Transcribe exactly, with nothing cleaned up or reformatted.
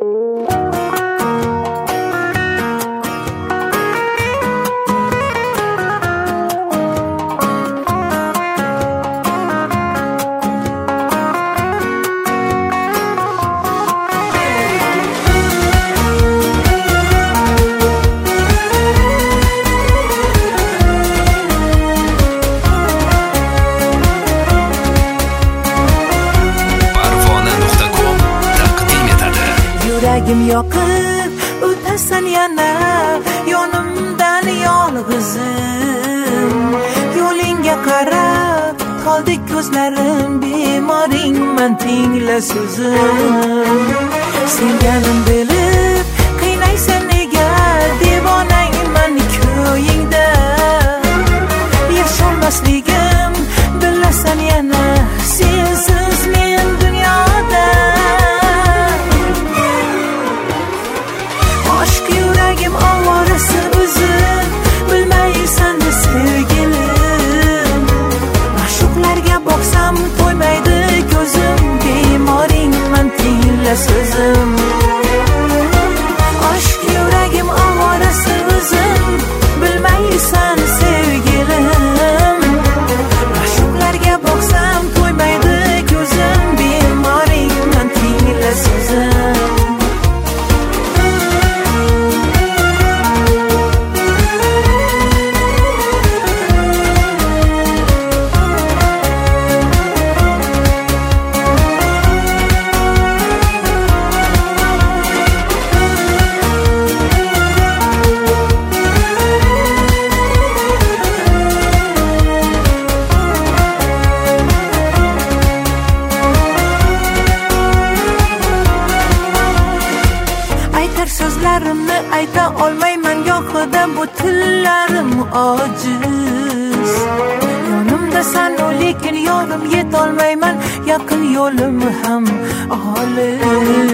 Yuragim yoqib o'tasan yana yonimdan yolg'izim, yo'lingga qarab qoldi ko'zlarim, bemoringman tingla so'zim. Sevganim bilib qiynaysan nega, devonangman ko'yingda, yasholmasligim bilasan yana, sensiz men dunyoda. Aşk yuragim ovorasi o'zim, bilmaysan sevgilim. Ma'shuqlarga boqsam to'ymaydi ko'zim, bemoringman tingla so'zim. Aşk yuragim ovorasi o'zim, bilmaysan sevgilim. Ma'shuqlarga boqsam to'ymaydi ko'zim, bemoringman tingla so'zim. So'zlarimni ayta olmayman, yo'qida bu tillarim ojiz. Yonimdasan lekin yorim yetolmayman, yaqin yo'lim ham olis.